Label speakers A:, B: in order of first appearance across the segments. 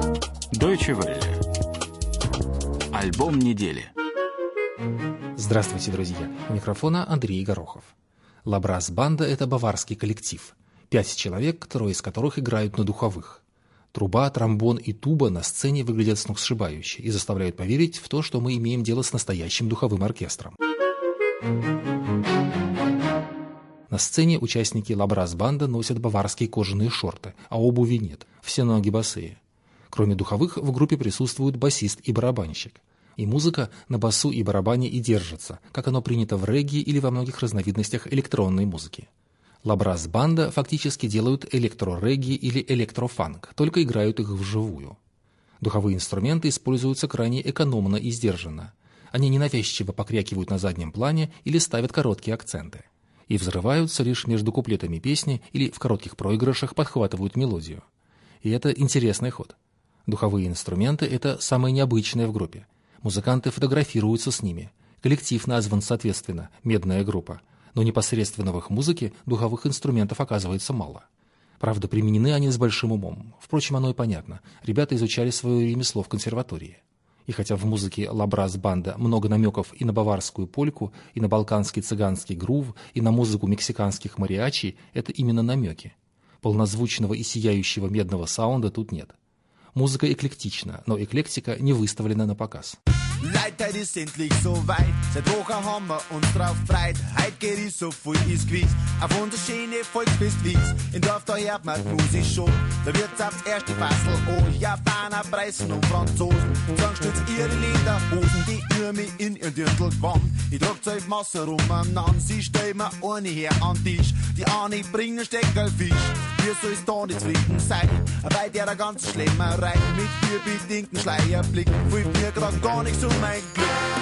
A: Deutsche Welle. Альбом недели.
B: Здравствуйте, друзья! У микрофона Андрей Горохов. «Ла Брас Банда» — это баварский коллектив. 5 человек, трое из которых играют на духовых. Труба, тромбон и туба на сцене выглядят сногсшибающе и заставляют поверить в то, что мы имеем дело с настоящим духовым оркестром. На сцене участники «Ла Брас Банда» носят баварские кожаные шорты, а обуви нет, все ноги босые. Кроме духовых, в группе присутствуют басист и барабанщик. И музыка на басу и барабане и держится, как оно принято в регги или во многих разновидностях электронной музыки. «Ла Брас Банда» фактически делают электро-регги или электрофанк, только играют их вживую. Духовые инструменты используются крайне экономно и сдержанно. Они ненавязчиво покрякивают на заднем плане или ставят короткие акценты. И взрываются лишь между куплетами песни или в коротких проигрышах подхватывают мелодию. И это интересный ход. Духовые инструменты – это самое необычное в группе. Музыканты фотографируются с ними. Коллектив назван соответственно «Медная группа», но непосредственно в их музыке духовых инструментов оказывается мало. Правда, применены они с большим умом. Впрочем, оно и понятно. Ребята изучали свое ремесло в консерватории. И хотя в музыке «Ла Брас Банда» много намеков и на баварскую польку, и на балканский цыганский грув, и на музыку мексиканских мариачи, это именно намеки. Полнозвучного и сияющего медного саунда тут нет. Музыка эклектична, но эклектика не выставлена на показ.
C: Leute, heute ist endlich so weit. Seit Wochen haben wir uns drauf freit. Heute geht es so viel ist gewiss. Auf unser schöne Volksfest Wies. In Dorf, da hört man die Musik schon. Da wird's aufs erste Fassel an. Japaner, Preisen und Franzosen. Sagen stützt ihre Lederhosen. Die Irme in ihr Dirndl gewandt. Ich trag 12 Masse rumeinander. Sie stellen mir eine her an den Tisch. Die eine bringen Steckerlfisch. Wir soll's da nicht zufrieden sein. Bei der ganzen Schlemmerei. Mit ihr bedingten Schleierblick. Fühlt mir grad gar nichts um mein Glück.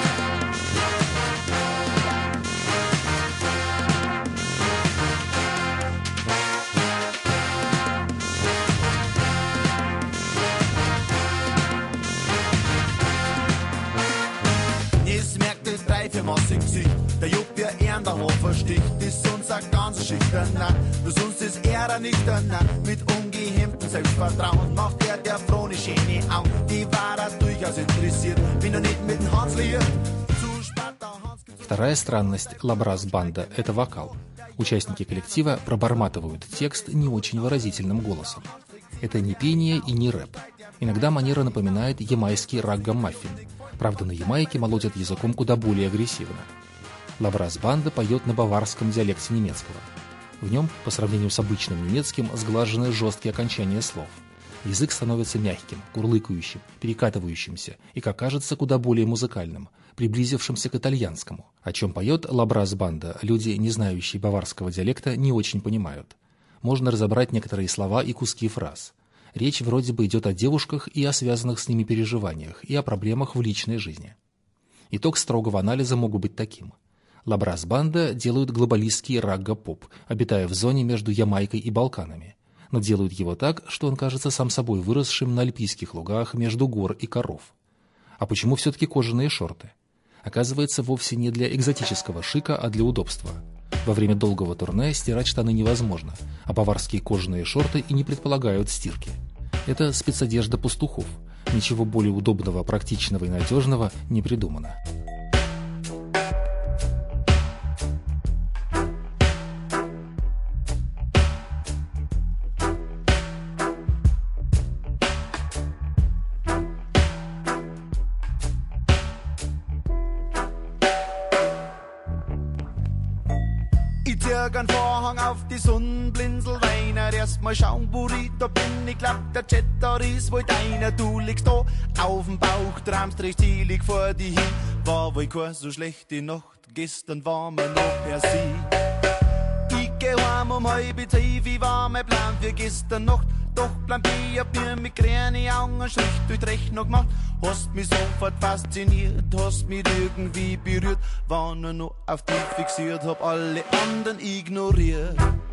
C: Jetzt merkt ihr 3-4 Masse im Gesicht. Der Jupp, der Ehren, der Hofer sticht. Ist unser ganz schüchterner. Nur sonst ist er nüchterner. Mit ungehemmtem Selbstvertrauen macht er der frohe schöne Augen. Die war er durchaus interessiert. Bin doch nicht mit dem Hans liiert.
B: Вторая странность «Ла Брас Банда» — это вокал. Участники коллектива проборматывают текст не очень выразительным голосом. Это не пение и не рэп. Иногда манера напоминает ямайский раггамаффин. Правда, на Ямайке молотят языком куда более агрессивно. «Ла Брас Банда» поет на баварском диалекте немецкого. В нем, по сравнению с обычным немецким, сглажены жесткие окончания слов. Язык становится мягким, курлыкающим, перекатывающимся и, как кажется, куда более музыкальным, приблизившимся к итальянскому. О чем поет «Ла Брас Банда», люди, не знающие баварского диалекта, не очень понимают. Можно разобрать некоторые слова и куски фраз. Речь вроде бы идет о девушках и о связанных с ними переживаниях, и о проблемах в личной жизни. Итог строгого анализа мог быть таким. «Ла Брас Банда» делают глобалистский рагга-поп, обитая в зоне между Ямайкой и Балканами. Но делают его так, что он кажется сам собой выросшим на альпийских лугах между гор и коров. А почему все-таки кожаные шорты? Оказывается, вовсе не для экзотического шика, а для удобства. Во время долгого турне стирать штаны невозможно, а баварские кожаные шорты и не предполагают стирки. Это спецодежда пастухов. Ничего более удобного, практичного и надежного не придумано.
C: Ich zieh einen Vorhang auf die Sonnenblinzel weiner. Erstmal schauen, wo ich da bin. Ich glaub, der Jetter ist wohl deiner. Du liegst da auf dem Bauch, träumst recht zielig vor dir hin. War wohl keine so schlechte Nacht. Gestern war mir noch per sie. Ich geh heim um 9:30. Wie war mein Plan für gestern Nacht? Doch Plan B, hab mir mit grüne Augen einen Strich durch die Rechnung gemacht. Hast mich sofort fasziniert, hast mich irgendwie berührt. War nur noch auf dich fixiert, hab alle anderen ignoriert.